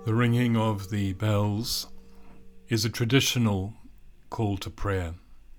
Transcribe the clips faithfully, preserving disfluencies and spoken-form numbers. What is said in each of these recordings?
The ringing of the bells is a traditional call to prayer.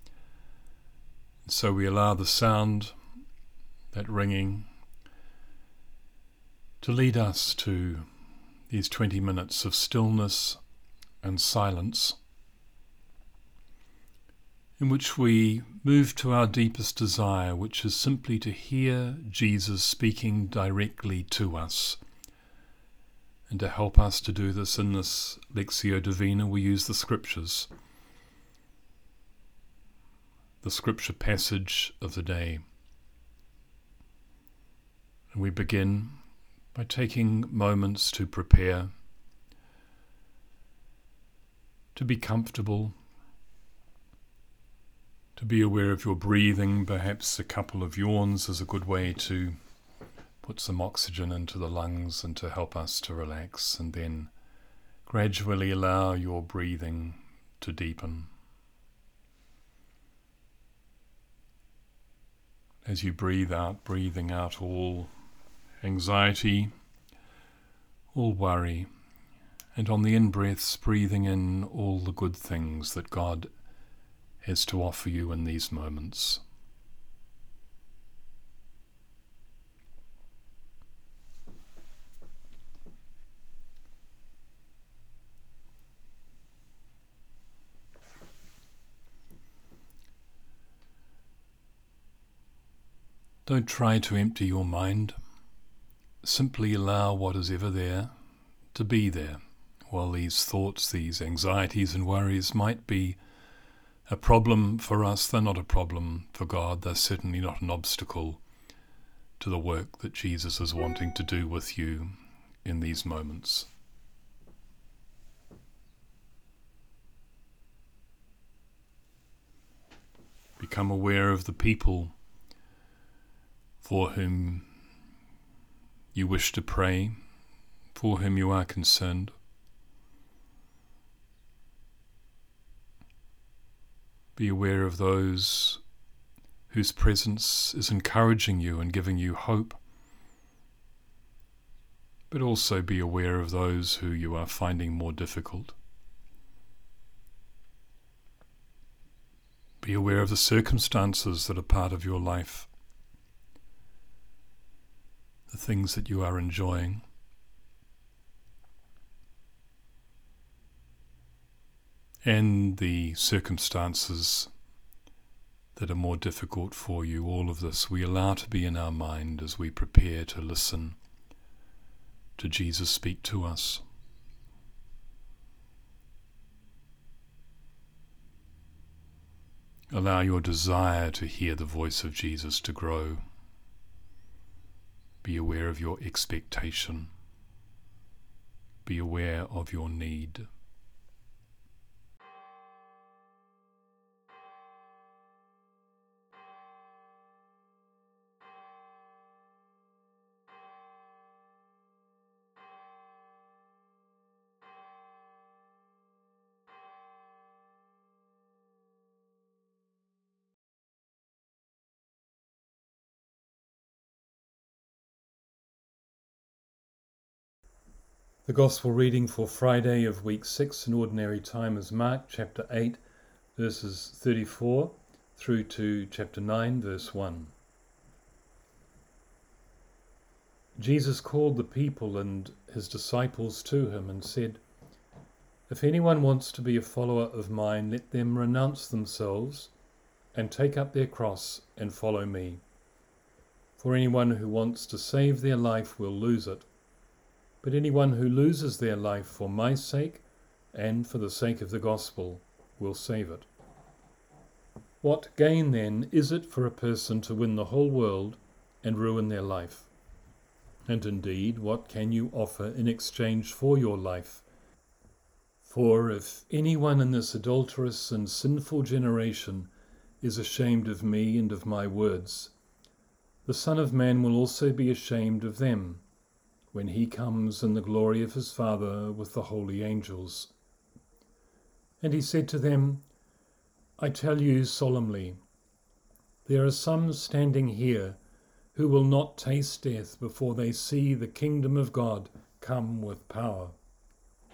So we allow the sound, that ringing, to lead us to these twenty minutes of stillness and silence, in which we move to our deepest desire, which is simply to hear Jesus speaking directly to us. And to help us to do this in this Lectio Divina, we use the Scriptures, the Scripture passage of the day. And we begin by taking moments to prepare, to be comfortable, to be aware of your breathing. Perhaps a couple of yawns is a good way to put some oxygen into the lungs and to help us to relax, and then gradually allow your breathing to deepen. As you breathe out, breathing out all anxiety, all worry, and on the in-breaths, breathing in all the good things that God has to offer you in these moments. Don't try to empty your mind. Simply allow what is ever there to be there. While these thoughts, these anxieties and worries might be a problem for us, they're not a problem for God. They're certainly not an obstacle to the work that Jesus is wanting to do with you in these moments. Become aware of the people for whom you wish to pray, for whom you are concerned. Be aware of those whose presence is encouraging you and giving you hope, but also be aware of those who you are finding more difficult. Be aware of the circumstances that are part of your life, the things that you are enjoying. And the circumstances that are more difficult for you. All of this we allow to be in our mind as we prepare to listen to Jesus speak to us. Allow your desire to hear the voice of Jesus to grow. Be aware of your expectation. Be aware of your need. The Gospel reading for Friday of week six in Ordinary Time is Mark chapter eight, verses thirty-four through to chapter nine, verse one. Jesus called the people and his disciples to him and said, "If anyone wants to be a follower of mine, let them renounce themselves and take up their cross and follow me. For anyone who wants to save their life will lose it. But anyone who loses their life for my sake and for the sake of the gospel will save it. What gain then is it for a person to win the whole world and ruin their life? And indeed, what can you offer in exchange for your life? For if anyone in this adulterous and sinful generation is ashamed of me and of my words, the Son of Man will also be ashamed of them when he comes in the glory of his Father with the holy angels." And he said to them, "I tell you solemnly, there are some standing here who will not taste death before they see the kingdom of God come with power."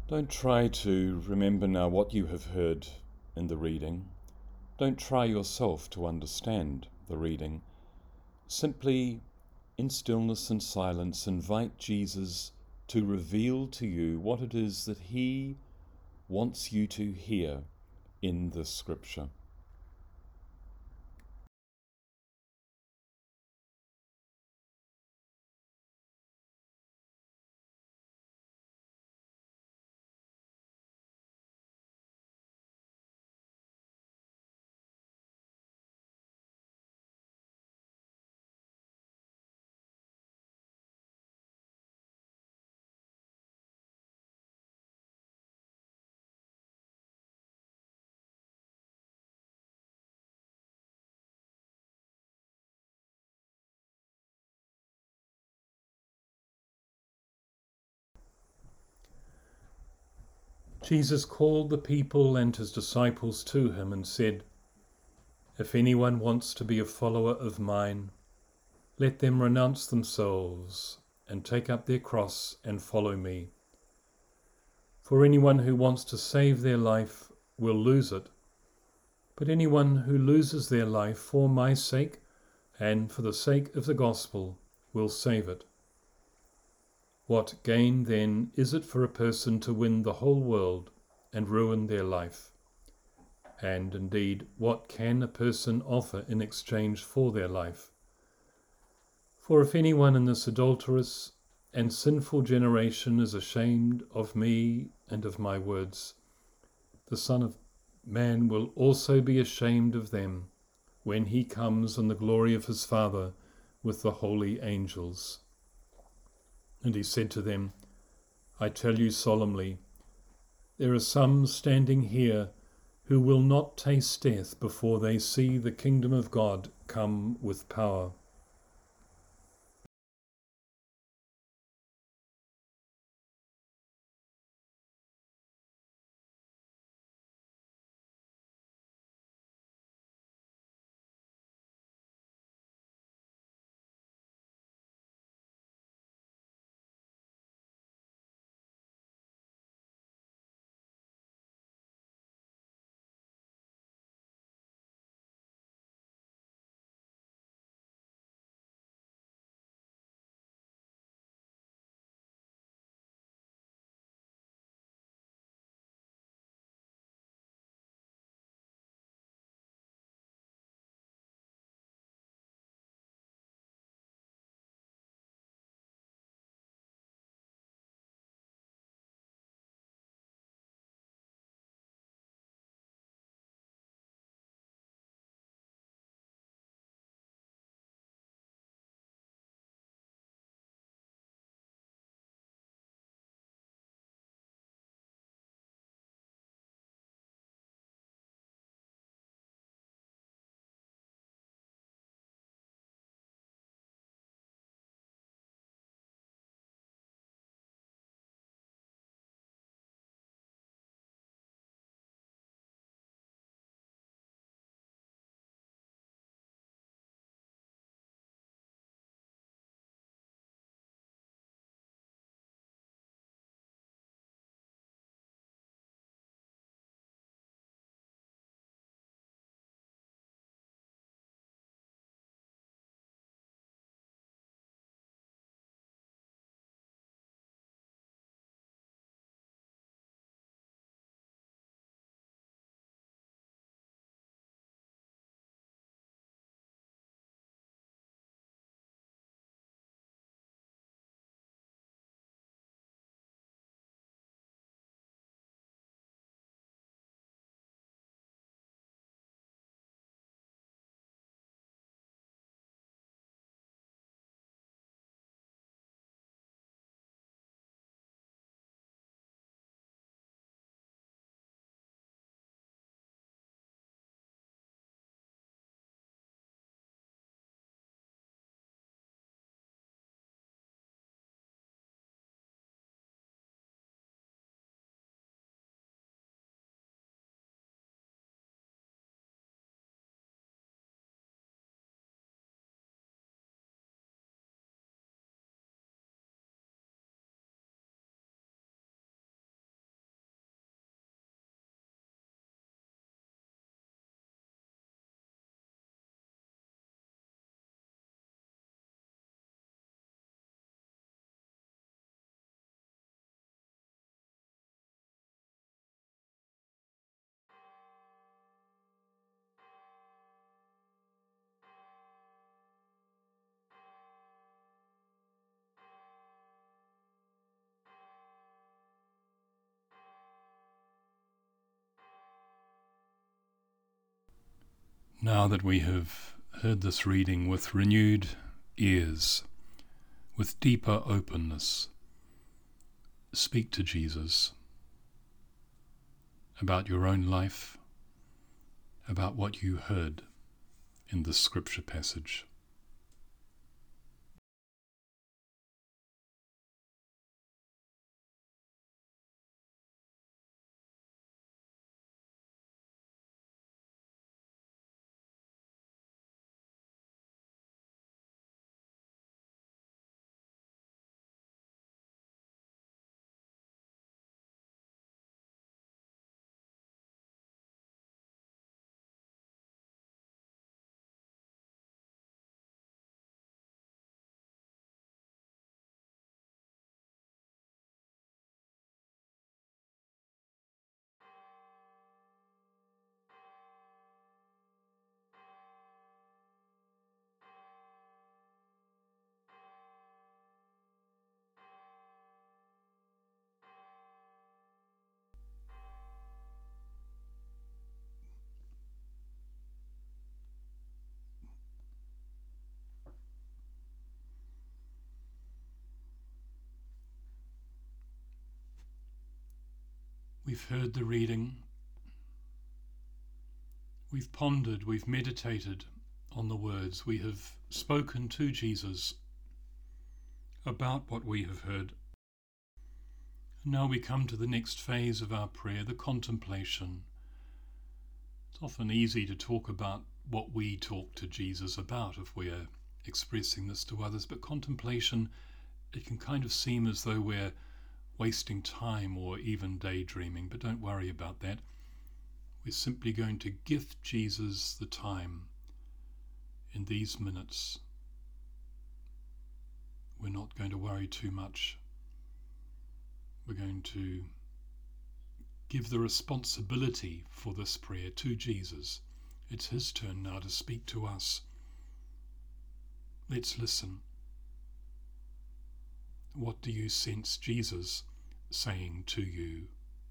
Don't try to remember now what you have heard in the reading. Don't try yourself to understand the reading. Simply, in stillness and silence, invite Jesus to reveal to you what it is that he wants you to hear in this scripture. Jesus called the people and his disciples to him and said, "If anyone wants to be a follower of mine, let them renounce themselves and take up their cross and follow me. For anyone who wants to save their life will lose it, but anyone who loses their life for my sake and for the sake of the gospel will save it. What gain then is it for a person to win the whole world and ruin their life? And indeed, what can a person offer in exchange for their life? For if anyone in this adulterous and sinful generation is ashamed of me and of my words, the Son of Man will also be ashamed of them when he comes in the glory of his Father with the holy angels." And he said to them, "I tell you solemnly, there are some standing here who will not taste death before they see the kingdom of God come with power." Now that we have heard this reading with renewed ears, with deeper openness, speak to Jesus about your own life, about what you heard in this scripture passage. We've heard the reading, we've pondered, we've meditated on the words, we have spoken to Jesus about what we have heard. And now we come to the next phase of our prayer, the contemplation. It's often easy to talk about what we talk to Jesus about if we're expressing this to others, but contemplation, it can kind of seem as though we're wasting time or even daydreaming, but don't worry about that. We're simply going to gift Jesus the time in these minutes. We're not going to worry too much. We're going to give the responsibility for this prayer to Jesus. It's his turn now to speak to us. Let's listen. What do you sense Jesus saying to you?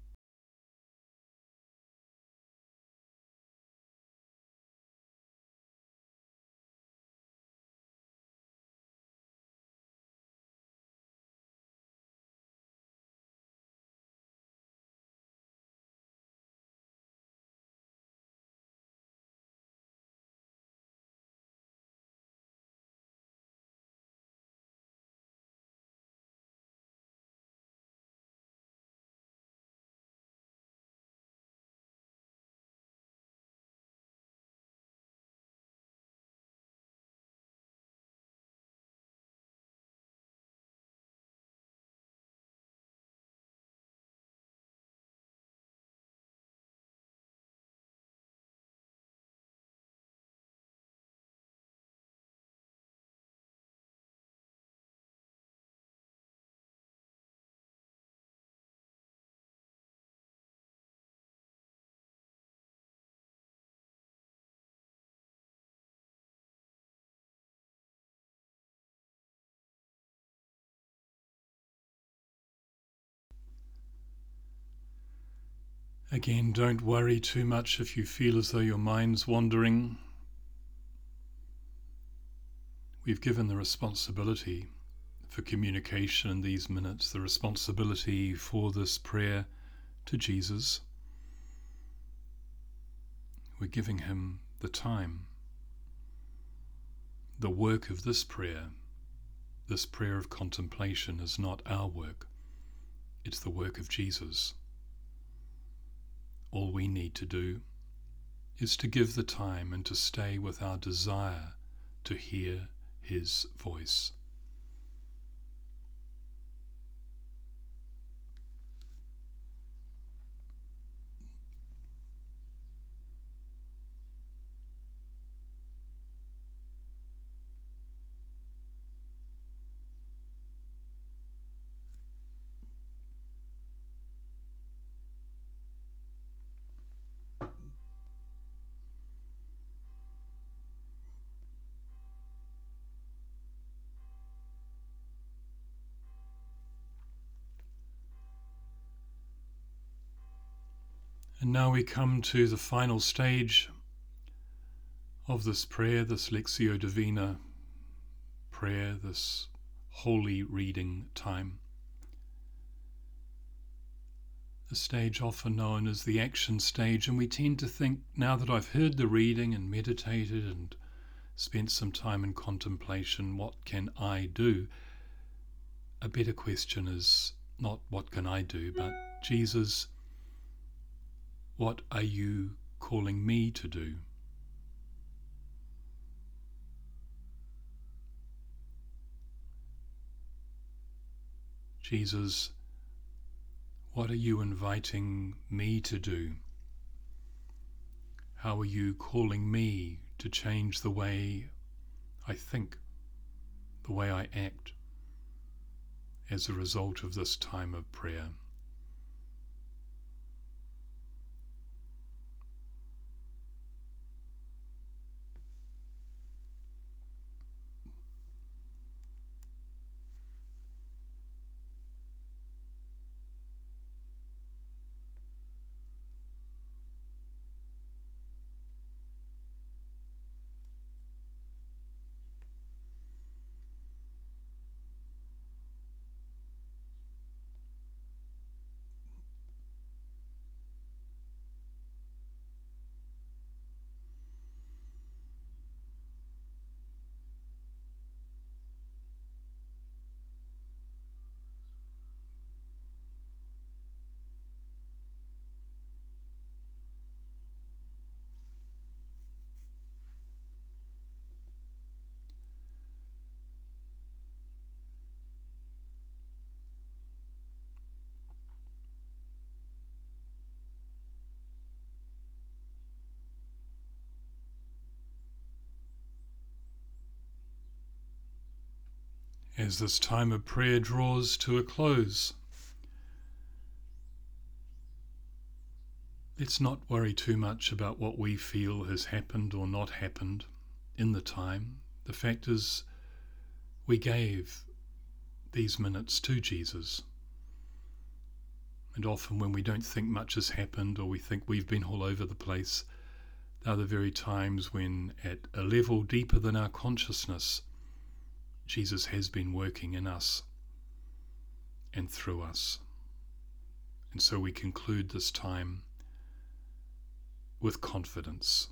Again, don't worry too much if you feel as though your mind's wandering. We've given the responsibility for communication in these minutes, the responsibility for this prayer to Jesus. We're giving him the time. The work of this prayer, this prayer of contemplation, is not our work. It's the work of Jesus. All we need to do is to give the time and to stay with our desire to hear his voice. And now we come to the final stage of this prayer, this Lectio Divina prayer, this holy reading time. The stage often known as the action stage, and we tend to think, now that I've heard the reading and meditated and spent some time in contemplation, what can I do? A better question is not what can I do, but Jesus, what are you calling me to do? Jesus, what are you inviting me to do? How are you calling me to change the way I think, the way I act, as a result of this time of prayer? As this time of prayer draws to a close, let's not worry too much about what we feel has happened or not happened in the time. The fact is, we gave these minutes to Jesus. And often when we don't think much has happened, or we think we've been all over the place, they're the very times when, at a level deeper than our consciousness, Jesus has been working in us and through us. And so we conclude this time with confidence.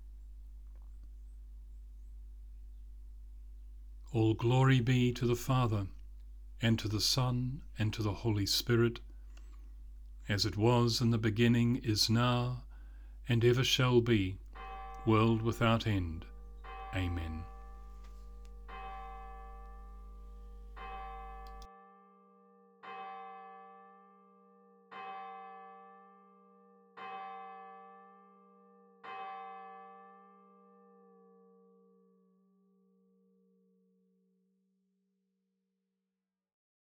All glory be to the Father, and to the Son, and to the Holy Spirit, as it was in the beginning, is now, and ever shall be, world without end. Amen.